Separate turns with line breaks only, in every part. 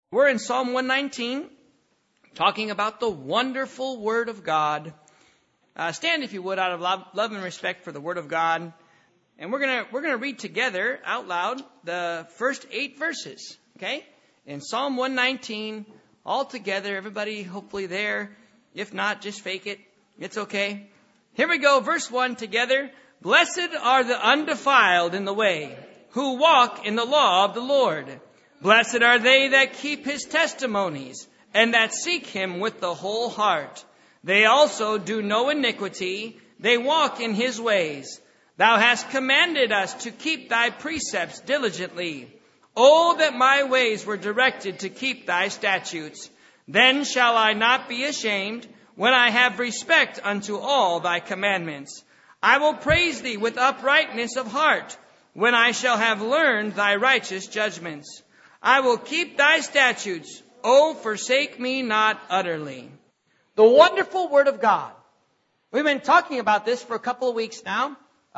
We're in Psalm 119, talking about the wonderful Word of God. Stand, if you would, out of love and respect for the Word of God. And we're gonna read together out loud the first 8 verses. Okay? In Psalm 119, all together, everybody hopefully there. If not, just fake it. It's okay. Here we go, verse 1 together. Blessed are the undefiled in the way, who walk in the law of the Lord. Blessed are they that keep his testimonies, and that seek him with the whole heart. They also do no iniquity, they walk in his ways. Thou hast commanded us to keep thy precepts diligently. Oh, that my ways were directed to keep thy statutes. Then shall I not be ashamed, when I have respect unto all thy commandments. I will praise thee with uprightness of heart, when I shall have learned thy righteous judgments. I will keep thy statutes. Oh, forsake me not utterly. The wonderful Word of God. We've been talking about this for a couple of weeks now.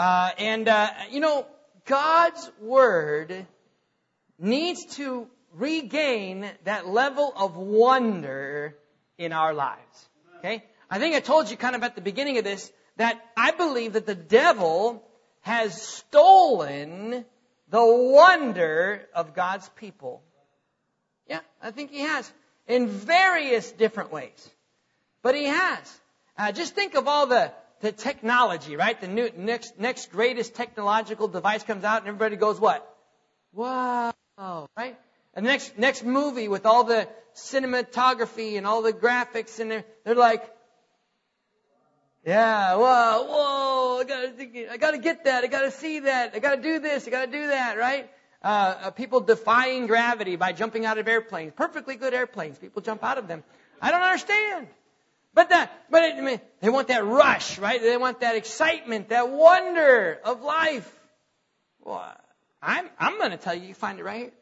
God's Word needs to regain that level of wonder in our lives. Okay? I think I told you kind of at the beginning of this that I believe that the devil has stolen the wonder of God's people. Yeah, I think he has. In various different ways. But he has. Just think of all the technology, right? The new next greatest technological device comes out and everybody goes, what? Wow, right? And the next movie with all the cinematography and all the graphics and they're like, yeah, whoa, I gotta get that, I gotta see that, I gotta do this, I gotta do that, right? People defying gravity by jumping out of airplanes. Perfectly good airplanes. People jump out of them. I don't understand. They want that rush, right? They want that excitement, that wonder of life. Well, I'm going to tell you, you find it right here.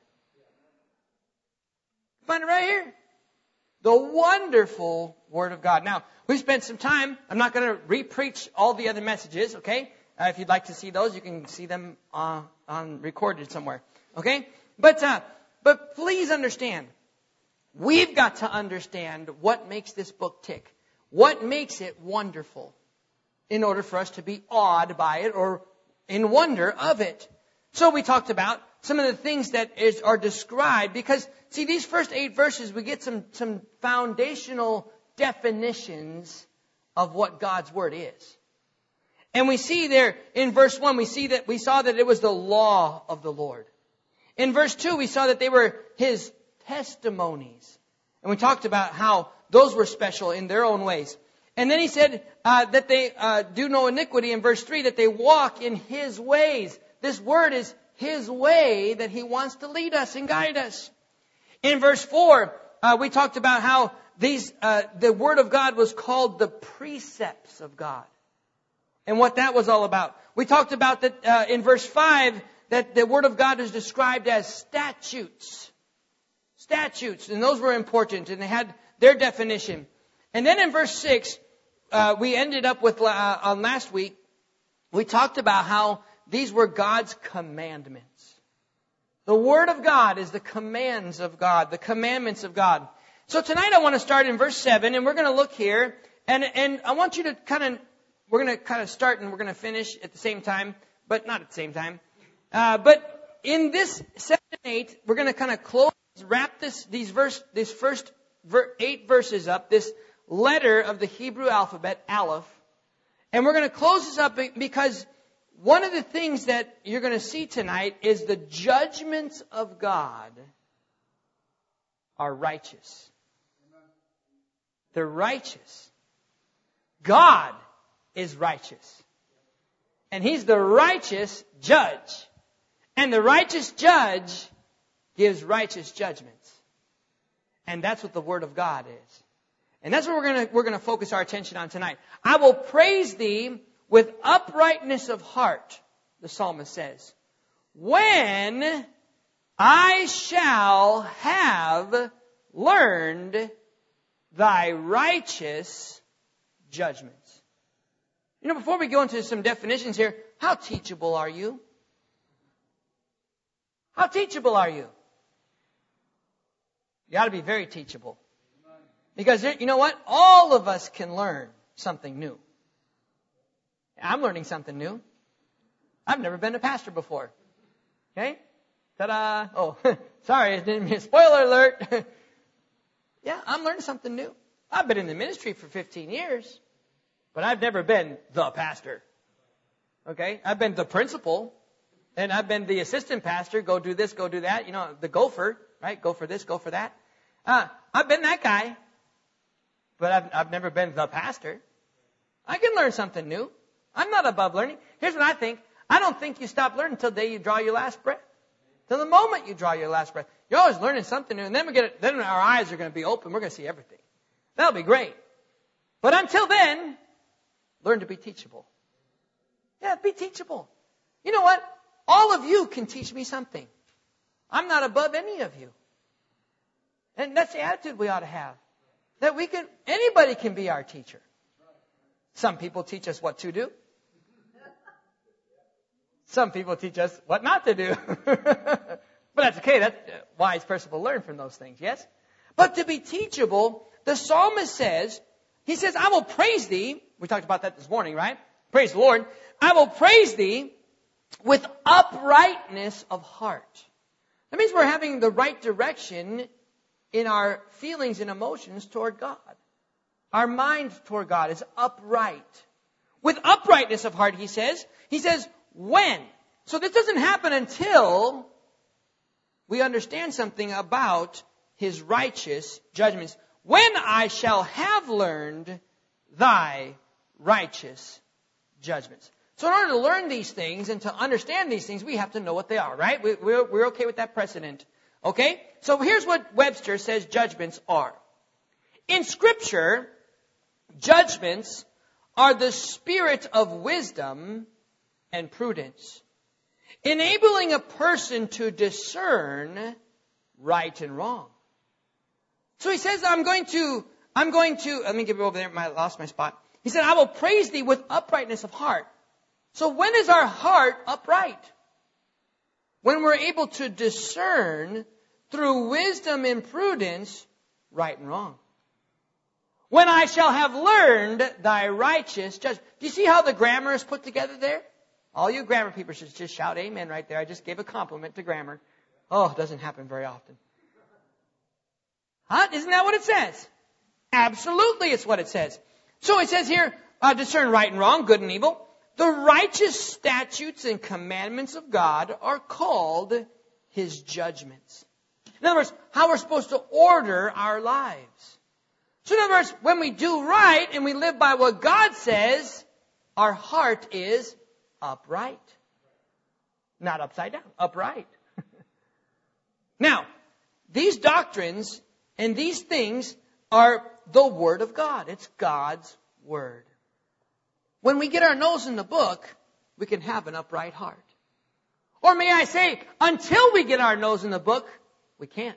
Find it right here. The wonderful Word of God. Now, we spent some time. I'm not going to re-preach all the other messages, okay? If you'd like to see those, you can see them on recorded somewhere, okay? But please understand, we've got to understand what makes this book tick. What makes it wonderful in order for us to be awed by it or in wonder of it. So we talked about some of the things that are described because, see, these first 8 verses, we get some foundational definitions of what God's Word is. And we see there in verse 1, we saw that it was the law of the Lord. In verse 2, we saw that they were his testimonies. And we talked about how those were special in their own ways. And then he said that they do no iniquity in verse 3, that they walk in his ways. This Word is his way that he wants to lead us and guide us. In verse 4, we talked about how the Word of God was called the precepts of God. And what that was all about. We talked about that in verse 5 that the Word of God is described as statutes. Statutes. And those were important. And they had their definition. And then in verse 6, we ended up with, on last week, we talked about how these were God's commandments. The Word of God is the commands of God, the commandments of God. So tonight I want to start in verse 7, and we're going to look here. And I want you to we're going to kind of start and we're going to finish at the same time, but not at the same time. But in this 7 and 8, we're going to kind of wrap this first 8 verses up, this letter of the Hebrew alphabet, Aleph. And we're going to close this up because one of the things that you're going to see tonight is the judgments of God are righteous. They're righteous. God is righteous. And He's the righteous judge. And the righteous judge gives righteous judgments. And that's what the Word of God is. And that's what we're going to focus our attention on tonight. I will praise thee with uprightness of heart, the psalmist says, when I shall have learned thy righteous judgments. You know, before we go into some definitions here, how teachable are you? How teachable are you? You ought to be very teachable. Because you know what? All of us can learn something new. I'm learning something new. I've never been a pastor before. Okay? Ta-da! Oh, sorry, I didn't mean spoiler alert. Yeah, I'm learning something new. I've been in the ministry for 15 years, but I've never been the pastor. Okay? I've been the principal, and I've been the assistant pastor. Go do this, go do that. You know, the gopher, right? Go for this, go for that. I've been that guy, but I've never been the pastor. I can learn something new. I'm not above learning. Here's what I think. I don't think you stop learning until the day you draw your last breath. Till the moment you draw your last breath. You're always learning something new, and then then our eyes are going to be open. We're going to see everything. That'll be great. But until then, learn to be teachable. Yeah, be teachable. You know what? All of you can teach me something. I'm not above any of you. And that's the attitude we ought to have. That anybody can be our teacher. Some people teach us what to do. Some people teach us what not to do. But that's okay. That's a wise person will learn from those things, yes? But to be teachable, the psalmist says, he says, I will praise thee. We talked about that this morning, right? Praise the Lord. I will praise thee with uprightness of heart. That means we're having the right direction in our feelings and emotions toward God. Our mind toward God is upright. With uprightness of heart, he says, when? So this doesn't happen until we understand something about his righteous judgments. When I shall have learned thy righteous judgments. So in order to learn these things and to understand these things, we have to know what they are, right? We're okay with that precedent. Okay? So here's what Webster says judgments are. In Scripture, judgments are the spirit of wisdom and prudence, enabling a person to discern right and wrong. So he says, I'm going to, let me give it over there, I lost my spot. He said, I will praise thee with uprightness of heart. So when is our heart upright? When we're able to discern through wisdom and prudence right and wrong. When I shall have learned thy righteous judgment. Do you see how the grammar is put together there? All you grammar people should just shout amen right there. I just gave a compliment to grammar. Oh, it doesn't happen very often. Huh? Isn't that what it says? Absolutely, it's what it says. So it says here, discern right and wrong, good and evil. The righteous statutes and commandments of God are called his judgments. In other words, how we're supposed to order our lives. So in other words, when we do right and we live by what God says, our heart is upright. Not upside down, upright. Now, these doctrines and these things are the Word of God. It's God's Word. When we get our nose in the book, we can have an upright heart. Or may I say, until we get our nose in the book, we can't.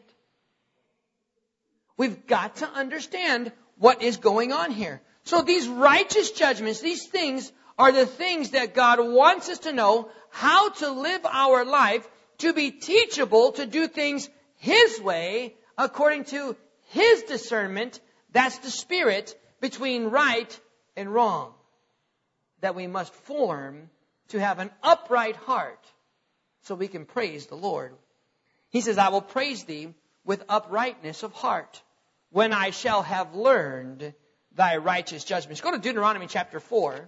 We've got to understand what is going on here. So these righteous judgments, these things are the things that God wants us to know how to live our life, to be teachable, to do things his way, according to his discernment. That's the spirit between right and wrong that we must form to have an upright heart so we can praise the Lord. He says, I will praise thee with uprightness of heart when I shall have learned thy righteous judgments. Go to Deuteronomy chapter 4.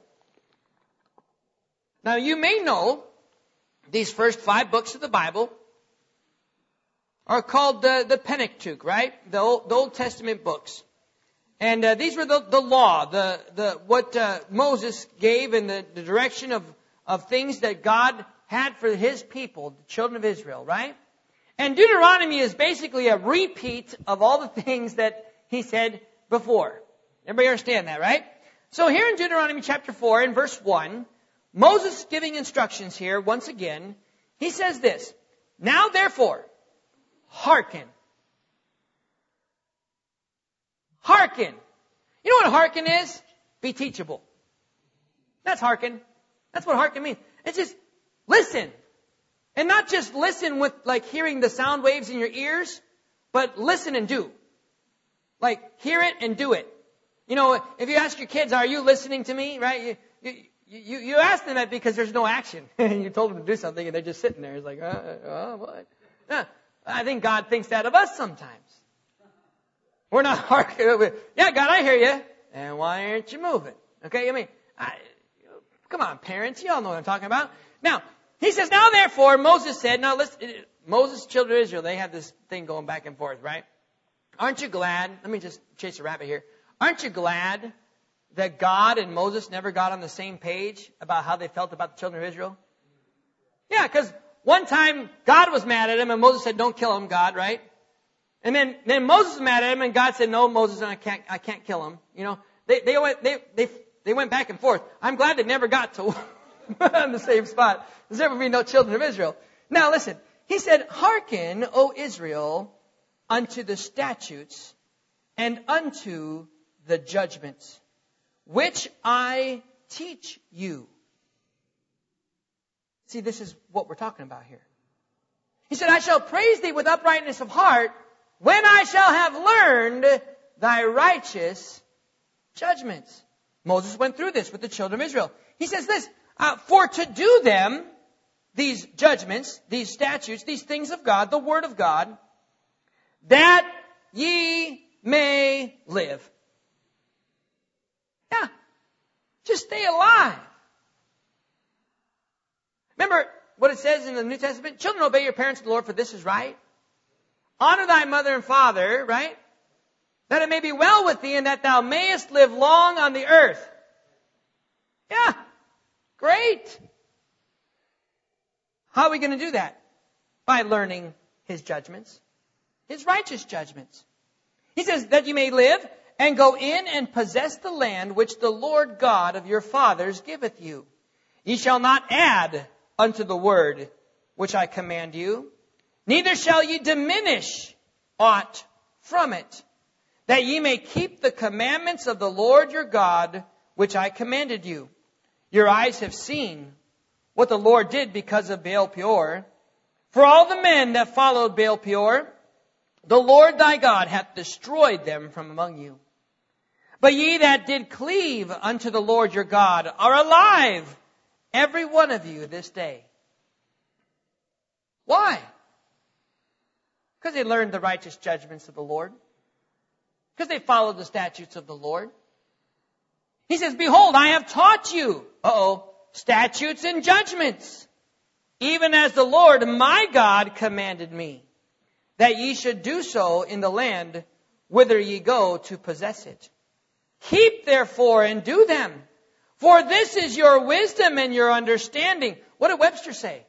Now you may know these first 5 books of the Bible are called the Pentateuch, right? The Old Testament books. And these were the law, what Moses gave in the direction of things that God had for his people, the children of Israel, right? And Deuteronomy is basically a repeat of all the things that he said before. Everybody understand that, right? So here in Deuteronomy chapter 4, in verse 1, Moses is giving instructions here once again. He says this, now therefore, hearken. Hearken. You know what hearken is? Be teachable. That's hearken. That's what hearken means. It's just listen. And not just listen with like hearing the sound waves in your ears, but listen and do. Like, hear it and do it. You know, if you ask your kids, are you listening to me? Right? You ask them that because there's no action. You told them to do something and they're just sitting there. It's like, what? I think God thinks that of us sometimes. We're not arguing. Yeah, God, I hear you. And why aren't you moving? Okay, I mean, come on, parents. You all know what I'm talking about. Now, he says, now therefore, Moses said, now listen, Moses, children of Israel, they have this thing going back and forth, right? Aren't you glad? Let me just chase a rabbit here. Aren't you glad that God and Moses never got on the same page about how they felt about the children of Israel? Yeah, because one time God was mad at him and Moses said, don't kill him, God, right? And then Moses was mad at him and God said, no, Moses, I can't kill him. You know, they went back and forth. I'm glad they never got to on the same spot. There's never been no children of Israel. Now listen, he said, hearken, O Israel, unto the statutes and unto the judgments, which I teach you. See, this is what we're talking about here. He said, I shall praise thee with uprightness of heart when I shall have learned thy righteous judgments. Moses went through this with the children of Israel. He says this, for to do them, these judgments, these statutes, these things of God, the word of God, that ye may live. Yeah, just stay alive. Remember what it says in the New Testament? Children, obey your parents in the Lord, for this is right. Honor thy mother and father, right? That it may be well with thee and that thou mayest live long on the earth. Yeah, great. How are we going to do that? By learning his judgments, his righteous judgments. He says that you may live and go in and possess the land which the Lord God of your fathers giveth you. Ye shall not add unto the word which I command you, neither shall ye diminish aught from it, that ye may keep the commandments of the Lord your God, which I commanded you. Your eyes have seen what the Lord did because of Baal Peor. For all the men that followed Baal Peor, the Lord thy God hath destroyed them from among you. But ye that did cleave unto the Lord your God are alive, every one of you this day. Why? Because they learned the righteous judgments of the Lord. Because they followed the statutes of the Lord. He says, behold, I have taught you, statutes and judgments, even as the Lord my God commanded me, that ye should do so in the land whither ye go to possess it. Keep therefore and do them, for this is your wisdom and your understanding. What did Webster say?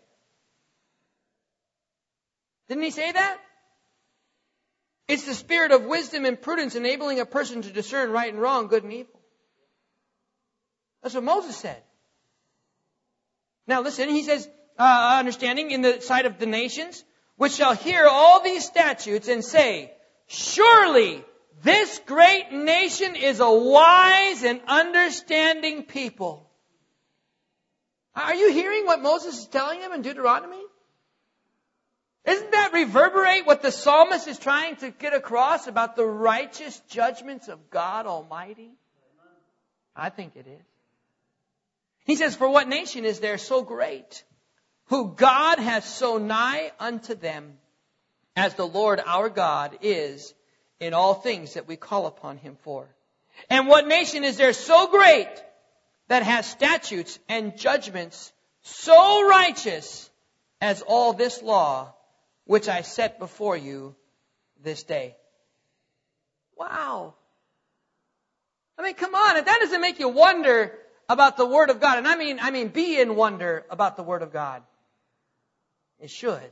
Didn't he say that? It's the spirit of wisdom and prudence enabling a person to discern right and wrong, good and evil. That's what Moses said. Now listen, he says, understanding in the sight of the nations, which shall hear all these statutes and say, surely this great nation is a wise and understanding people. Are you hearing what Moses is telling them in Deuteronomy? Isn't that reverberate what the psalmist is trying to get across about the righteous judgments of God Almighty? I think it is. He says, for what nation is there so great, who God hath so nigh unto them, as the Lord our God is in all things that we call upon him for? And what nation is there so great, that has statutes and judgments so righteous as all this law, which I set before you this day? Wow. I mean, come on. If that doesn't make you wonder about the Word of God, and I mean be in wonder about the Word of God, it should.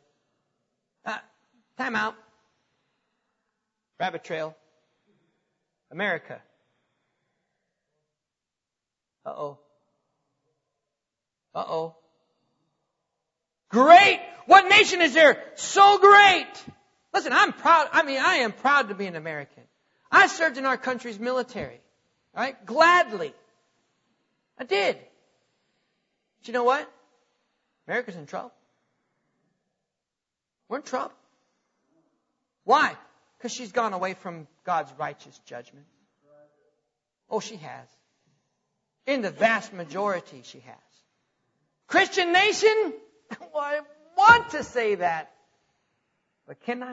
Time out. Rabbit trail. America. Great! What nation is there so great? Listen, I'm proud. I am proud to be an American. I served in our country's military. Right? Gladly. I did. But you know what? America's in trouble. We're in trouble. Why? Because she's gone away from God's righteous judgment. Oh, she has. In the vast majority, she has. Christian nation? Well, I want to say that. But can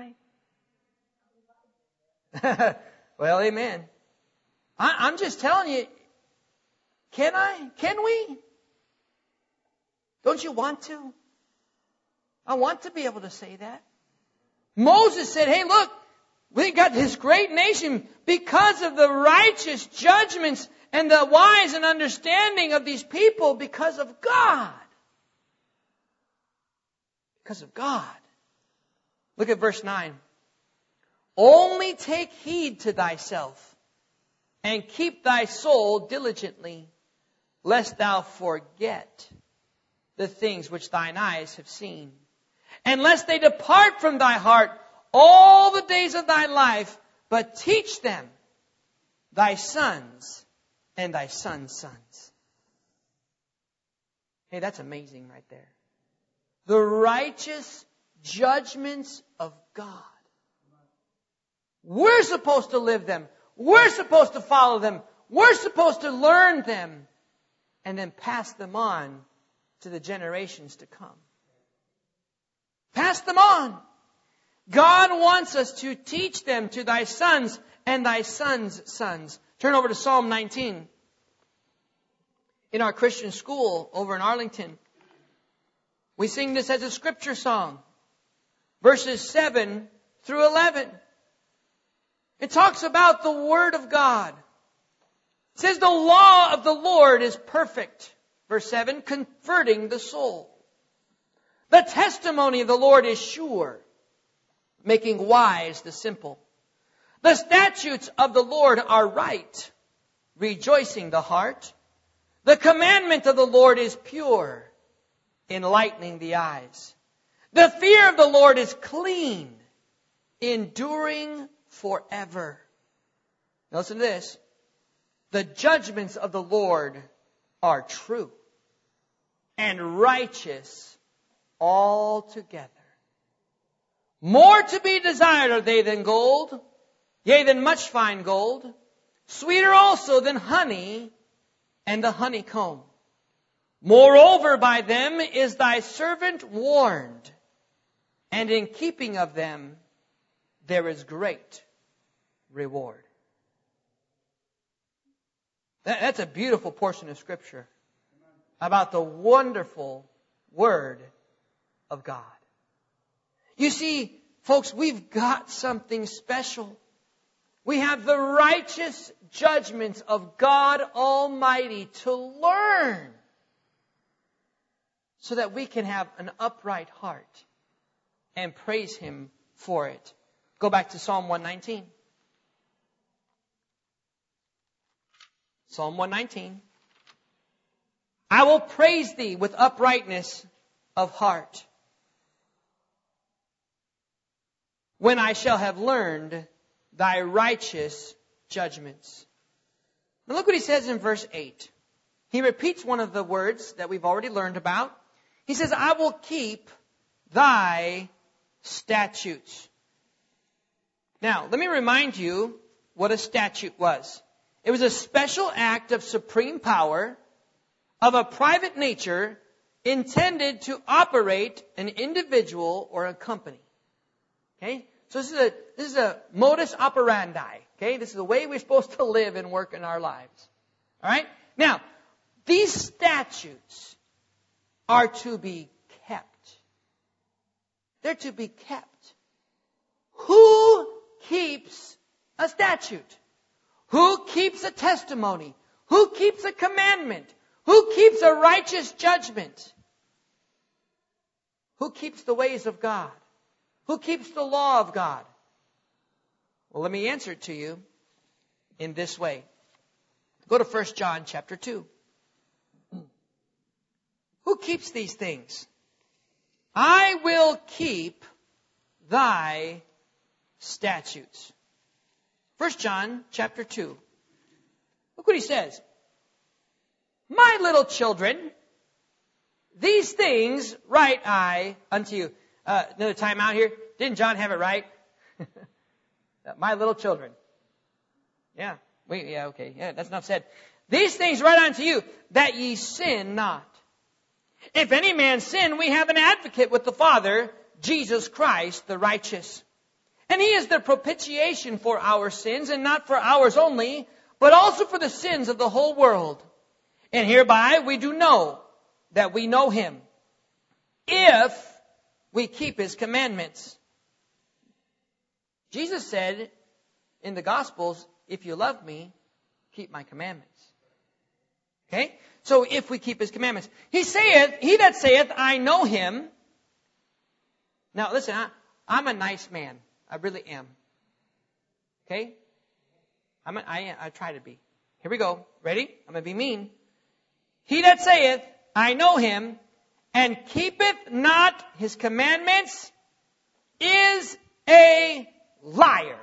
I? Well, amen. I'm just telling you, can I? Can we? Don't you want to? I want to be able to say that. Moses said, hey, look, we got this great nation because of the righteous judgments and the wise and understanding of these people because of God. Because of God. Look at verse 9. Only take heed to thyself and keep thy soul diligently, lest thou forget the things which thine eyes have seen, and lest they depart from thy heart all the days of thy life, but teach them thy sons and thy sons' sons. Hey, that's amazing right there. The righteous judgments of God. We're supposed to live them. We're supposed to follow them. We're supposed to learn them and then pass them on to the generations to come. Pass them on. God wants us to teach them to thy sons and thy sons' sons. Turn over to Psalm 19. In our Christian school over in Arlington, we sing this as a scripture song. Verses 7 through 11. It talks about the Word of God. It says, the law of the Lord is perfect. Verse 7, comforting the soul. The testimony of the Lord is sure, making wise the simple. The statutes of the Lord are right, rejoicing the heart. The commandment of the Lord is pure, enlightening the eyes. The fear of the Lord is clean, enduring forever. Now listen to this. The judgments of the Lord are true and righteous altogether. More to be desired are they than gold, yea, than much fine gold, sweeter also than honey and the honeycomb. Moreover, by them is thy servant warned, and in keeping of them there is great reward. That's a beautiful portion of Scripture about the wonderful Word of God. You see, folks, we've got something special. We have the righteous judgments of God Almighty to learn so that we can have an upright heart and praise Him for it. Go back to Psalm 119. Psalm 119. I will praise thee with uprightness of heart, when I shall have learned thy righteous judgments. Now look what he says in verse 8. He repeats one of the words that we've already learned about. He says, I will keep thy statutes. Now, let me remind you what a statute was. It was a special act of supreme power of a private nature intended to operate an individual or a company. Okay? So this is a modus operandi. Okay? This is the way we're supposed to live and work in our lives. All right? Now, these statutes are to be kept. They're to be kept. Who keeps a statute? Who keeps a testimony? Who keeps a commandment? Who keeps a righteous judgment? Who keeps the ways of God? Who keeps the law of God? Well, let me answer it to you in this way. Go to 1 John chapter 2. Who keeps these things? I will keep thy statutes. 1 John chapter 2. Look what he says. My little children, these things write I unto you. Another time out here. Didn't John have it right? My little children. Yeah. Okay. Yeah, that's enough said. These things write unto you, that ye sin not. If any man sin, we have an advocate with the Father, Jesus Christ the righteous. And he is the propitiation for our sins, and not for ours only, but also for the sins of the whole world. And hereby we do know that we know him, if we keep his commandments. Jesus said in the Gospels, if you love me, keep my commandments. Okay? So if we keep his commandments. He that saith, I know him. Now listen, I'm a nice man. I really am. Okay? I try to be. Here we go. Ready? I'm going to be mean. He that saith, I know him, and keepeth not his commandments, is a liar.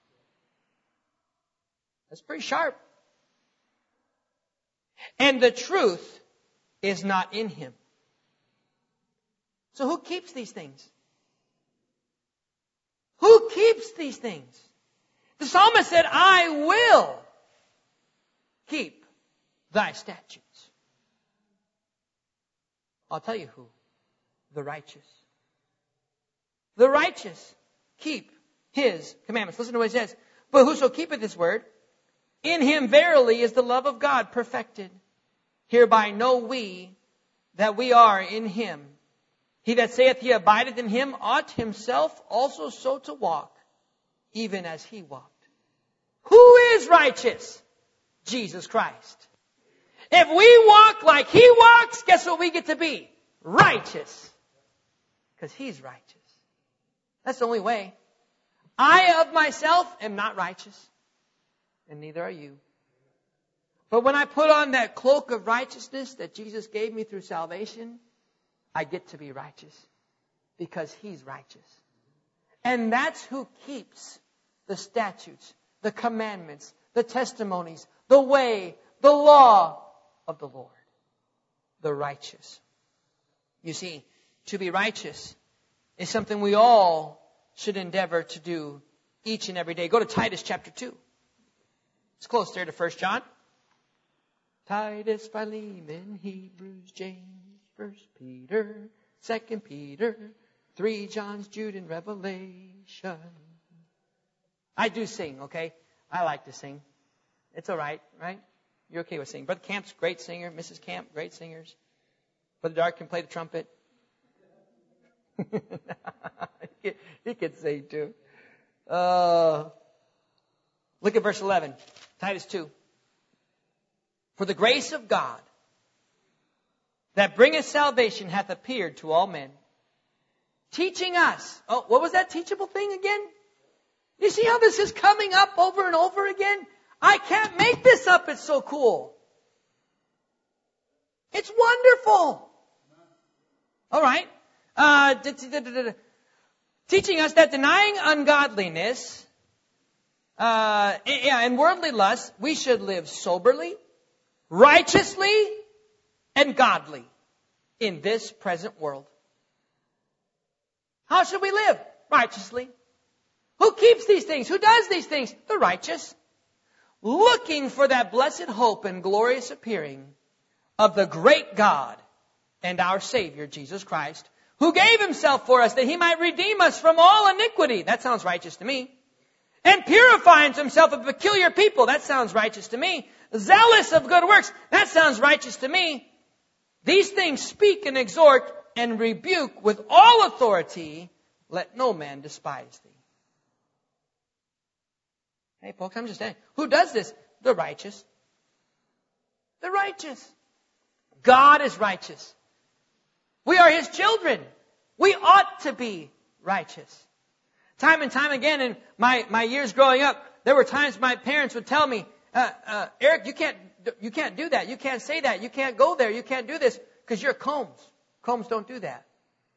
That's pretty sharp. And the truth is not in him. So who keeps these things? Who keeps these things? The psalmist said, I will keep thy statutes. I'll tell you who. The righteous. The righteous keep his commandments. Listen to what he says. But whoso keepeth his word, in him verily is the love of God perfected. Hereby know we that we are in him. He that saith he abideth in him ought himself also so to walk, even as he walked. Who is righteous? Jesus Christ. If we walk like he walks, guess what we get to be? Righteous. Because he's righteous. That's the only way. I of myself am not righteous. And neither are you. But when I put on that cloak of righteousness that Jesus gave me through salvation, I get to be righteous. Because he's righteous. And that's who keeps the statutes, the commandments, the testimonies, the way, the law of the Lord. The righteous. You see, to be righteous is something we all should endeavor to do each and every day. Go to Titus chapter 2. It's close there to 1 John. Titus, Philemon, Hebrews, James, 1 Peter, 2 Peter, 3 Johns, Jude, and Revelation. I do sing, okay? I like to sing. It's all right, right? You're okay with singing. Brother Camp's a great singer. Mrs. Camp, great singers. Brother Dark can play the trumpet. He can sing too. Look at verse 11. Titus 2. For the grace of God that bringeth salvation hath appeared to all men, teaching us. Oh, what was that teachable thing again? You see how this is coming up over and over again? I can't make this up. It's so cool. It's wonderful. All right. Teaching us that denying ungodliness and worldly lust, we should live soberly, righteously, and godly in this present world. How should we live? Righteously. Who keeps these things? Who does these things? The righteous. Looking for that blessed hope and glorious appearing of the great God and our Savior, Jesus Christ, who gave himself for us that he might redeem us from all iniquity. That sounds righteous to me. And purify unto himself a peculiar people. That sounds righteous to me. Zealous of good works. That sounds righteous to me. These things speak and exhort and rebuke with all authority. Let no man despise thee. Hey, folks, I'm just saying. Who does this? The righteous. The righteous. God is righteous. We are his children. We ought to be righteous. Time and time again in my years growing up, there were times my parents would tell me, Eric, you can't do that. You can't say that. You can't go there. You can't do this because you're Combs. Combs don't do that.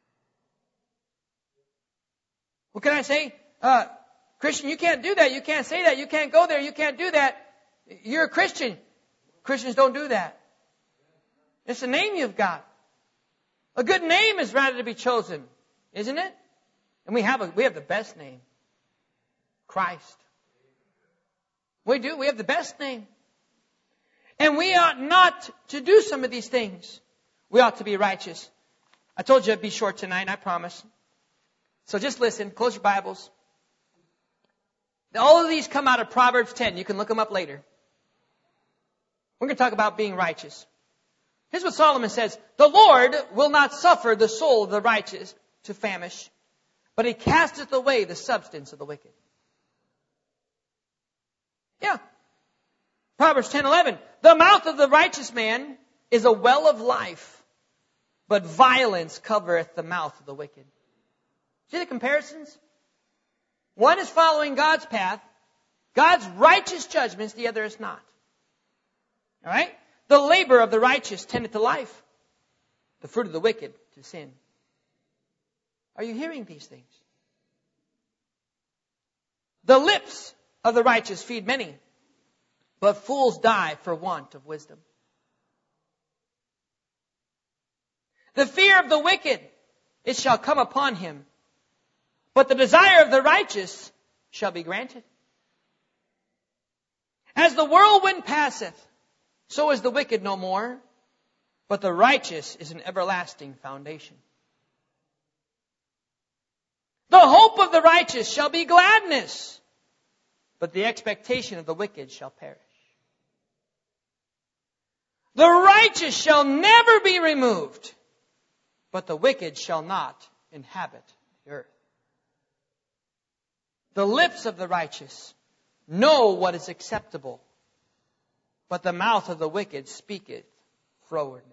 What can I say? Christian, you can't do that. You can't say that. You can't go there. You can't do that. You're a Christian. Christians don't do that. It's a name you've got. A good name is rather to be chosen, isn't it? And we have the best name. Christ. We do. We have the best name. And we ought not to do some of these things. We ought to be righteous. I told you I'd be short tonight, I promise. So just listen. Close your Bibles. All of these come out of Proverbs 10. You can look them up later. We're going to talk about being righteous. Here's what Solomon says. The Lord will not suffer the soul of the righteous to famish, but He casteth away the substance of the wicked. Yeah. Proverbs 10:11. The mouth of the righteous man is a well of life, but violence covereth the mouth of the wicked. See the comparisons? One is following God's path, God's righteous judgments, the other is not. All right? The labor of the righteous tendeth to life, the fruit of the wicked to sin. Are you hearing these things? The lips of the righteous feed many, but fools die for want of wisdom. The fear of the wicked, it shall come upon him, but the desire of the righteous shall be granted. As the whirlwind passeth, so is the wicked no more, but the righteous is an everlasting foundation. The hope of the righteous shall be gladness, but the expectation of the wicked shall perish. The righteous shall never be removed, but the wicked shall not inhabit the earth. The lips of the righteous know what is acceptable, but the mouth of the wicked speaketh frowardness.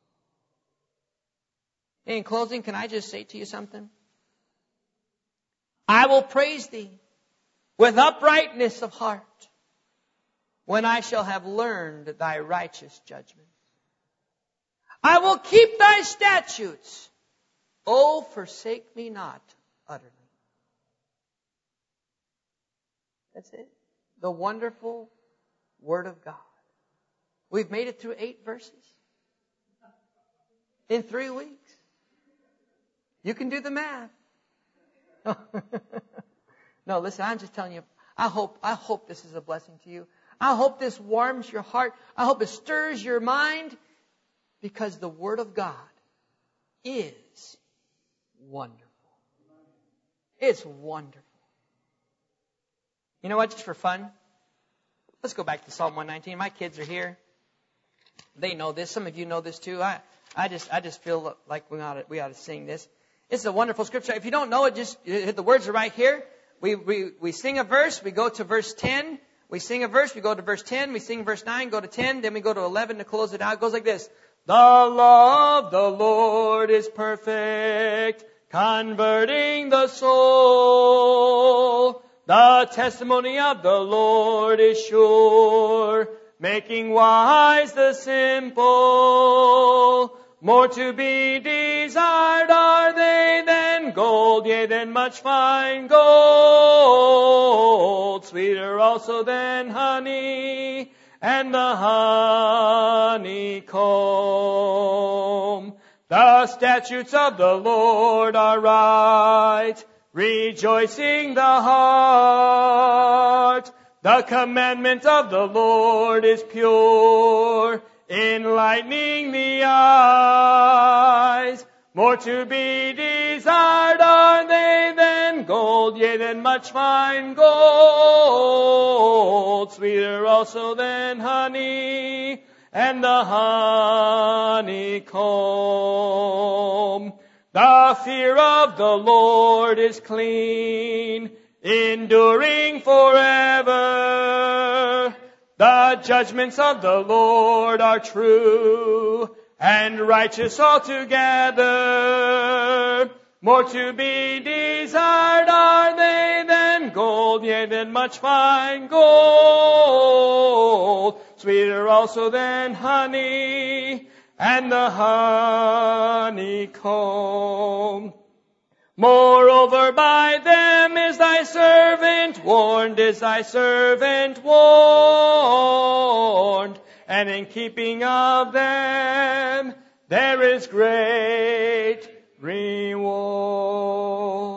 In closing, can I just say to you something? I will praise thee with uprightness of heart when I shall have learned thy righteous judgments. I will keep thy statutes. Oh, forsake me not utterly. That's it. The wonderful Word of God. We've made it through 8 verses in 3 weeks. You can do the math. No, listen, I'm just telling you, I hope this is a blessing to you. I hope this warms your heart. I hope it stirs your mind, because the Word of God is wonderful. It's wonderful. You know what, just for fun, let's go back to Psalm 119. My kids are here. They know this. Some of you know this too. I just feel like we ought to sing this. It's a wonderful scripture. If you don't know it, the words are right here. We sing a verse, we go to verse 10. We sing a verse, we go to verse 10. We sing verse 9, go to 10. Then we go to 11 to close it out. It goes like this. The law of the Lord is perfect, converting the soul. The testimony of the Lord is sure, making wise the simple. More to be desired are they than gold, yea, than much fine gold. Sweeter also than honey, and the honeycomb. The statutes of the Lord are right, rejoicing the heart. The commandment of the Lord is pure, enlightening the eyes. More to be desired are they than gold, yea, than much fine gold. Sweeter also than honey, and the honeycomb. The fear of the Lord is clean, enduring forever. The judgments of the Lord are true, and righteous altogether. More to be desired are they than gold, yea, than much fine gold. Sweeter also than honey, and the honeycomb. Moreover, by them is thy servant warned, is thy servant warned. And in keeping of them there is great reward.